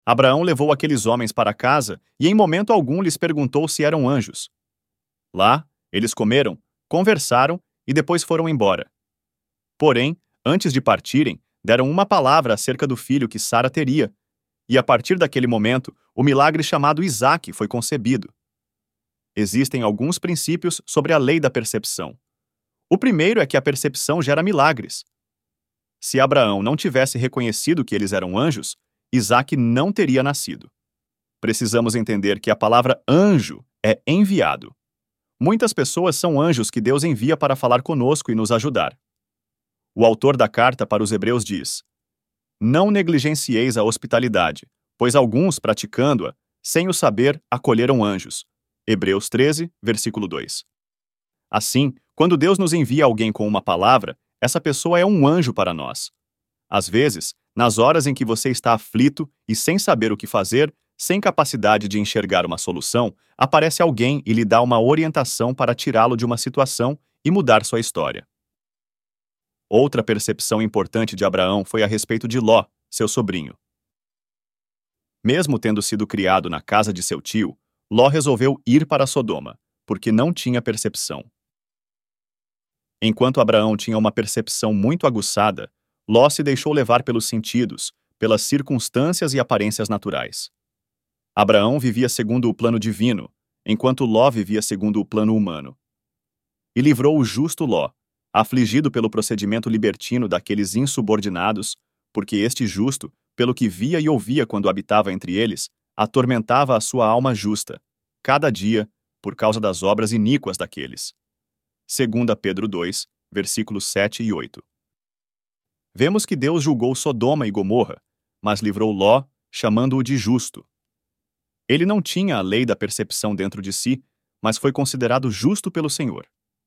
Abraão levou aqueles homens para casa e em momento algum lhes perguntou se eram anjos. Lá, eles comeram, conversaram e depois foram embora. Porém, antes de partirem, deram uma palavra acerca do filho que Sara teria, e a partir daquele momento, o milagre chamado Isaque foi concebido. Existem alguns princípios sobre a lei da percepção. O primeiro é que a percepção gera milagres. Se Abraão não tivesse reconhecido que eles eram anjos, Isaque não teria nascido. Precisamos entender que a palavra anjo é enviado. Muitas pessoas são anjos que Deus envia para falar conosco e nos ajudar. O autor da carta para os Hebreus diz: Não negligencieis a hospitalidade, pois alguns, praticando-a, sem o saber, acolheram anjos. Hebreus 13, versículo 2. Assim, quando Deus nos envia alguém com uma palavra, essa pessoa é um anjo para nós. Às vezes, nas horas em que você está aflito e sem saber o que fazer, sem capacidade de enxergar uma solução, aparece alguém e lhe dá uma orientação para tirá-lo de uma situação e mudar sua história. Outra percepção importante de Abraão foi a respeito de Ló, seu sobrinho. Mesmo tendo sido criado na casa de seu tio, Ló resolveu ir para Sodoma, porque não tinha percepção. Enquanto Abraão tinha uma percepção muito aguçada, Ló se deixou levar pelos sentidos, pelas circunstâncias e aparências naturais. Abraão vivia segundo o plano divino, enquanto Ló vivia segundo o plano humano. E livrou o justo Ló, afligido pelo procedimento libertino daqueles insubordinados, porque este justo, pelo que via e ouvia quando habitava entre eles, atormentava a sua alma justa, cada dia, por causa das obras iníquas daqueles. 2 Pedro 2, versículos 7 e 8. Vemos que Deus julgou Sodoma e Gomorra, mas livrou Ló, chamando-o de justo. Ele não tinha a lei da percepção dentro de si, mas foi considerado justo pelo Senhor.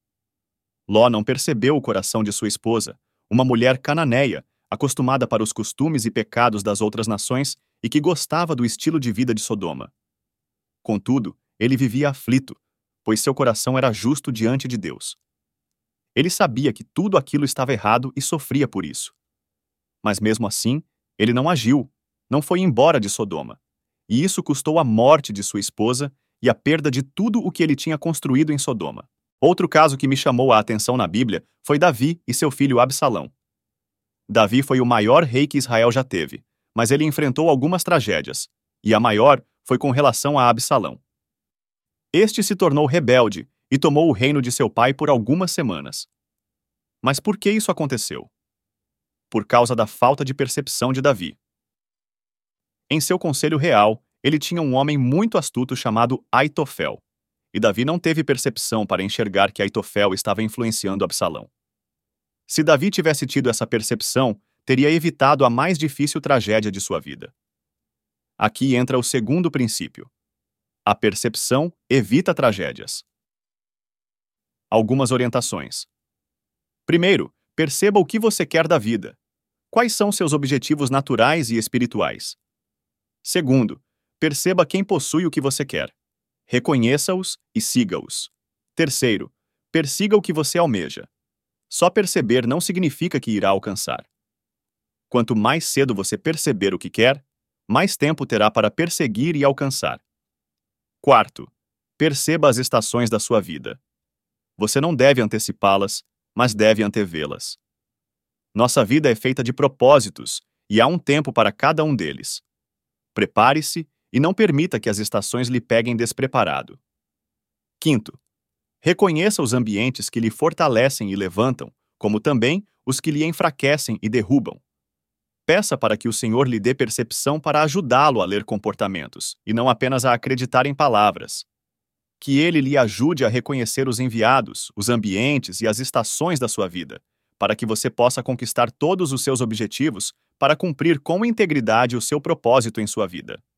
Ló não percebeu o coração de sua esposa, uma mulher cananeia, acostumada para os costumes e pecados das outras nações e que gostava do estilo de vida de Sodoma. Contudo, ele vivia aflito, pois seu coração era justo diante de Deus. Ele sabia que tudo aquilo estava errado e sofria por isso. Mas mesmo assim, ele não agiu, não foi embora de Sodoma. E isso custou a morte de sua esposa e a perda de tudo o que ele tinha construído em Sodoma. Outro caso que me chamou a atenção na Bíblia foi Davi e seu filho Absalão. Davi foi o maior rei que Israel já teve, mas ele enfrentou algumas tragédias, e a maior foi com relação a Absalão. Este se tornou rebelde e tomou o reino de seu pai por algumas semanas. Mas por que isso aconteceu? Por causa da falta de percepção de Davi. Em seu conselho real, ele tinha um homem muito astuto chamado Aitofel, e Davi não teve percepção para enxergar que Aitofel estava influenciando Absalão. Se Davi tivesse tido essa percepção, teria evitado a mais difícil tragédia de sua vida. Aqui entra o segundo princípio. A percepção evita tragédias. Algumas orientações. Primeiro, perceba o que você quer da vida. Quais são seus objetivos naturais e espirituais? Segundo, perceba quem possui o que você quer. Reconheça-os e siga-os. Terceiro, persiga o que você almeja. Só perceber não significa que irá alcançar. Quanto mais cedo você perceber o que quer, mais tempo terá para perseguir e alcançar. Quarto, perceba as estações da sua vida. Você não deve antecipá-las, mas deve antevê-las. Nossa vida é feita de propósitos, e há um tempo para cada um deles. Prepare-se e não permita que as estações lhe peguem despreparado. Quinto, reconheça os ambientes que lhe fortalecem e levantam, como também os que lhe enfraquecem e derrubam. Peça para que o Senhor lhe dê percepção para ajudá-lo a ler comportamentos, e não apenas a acreditar em palavras. Que Ele lhe ajude a reconhecer os enviados, os ambientes e as estações da sua vida, para que você possa conquistar todos os seus objetivos para cumprir com integridade o seu propósito em sua vida.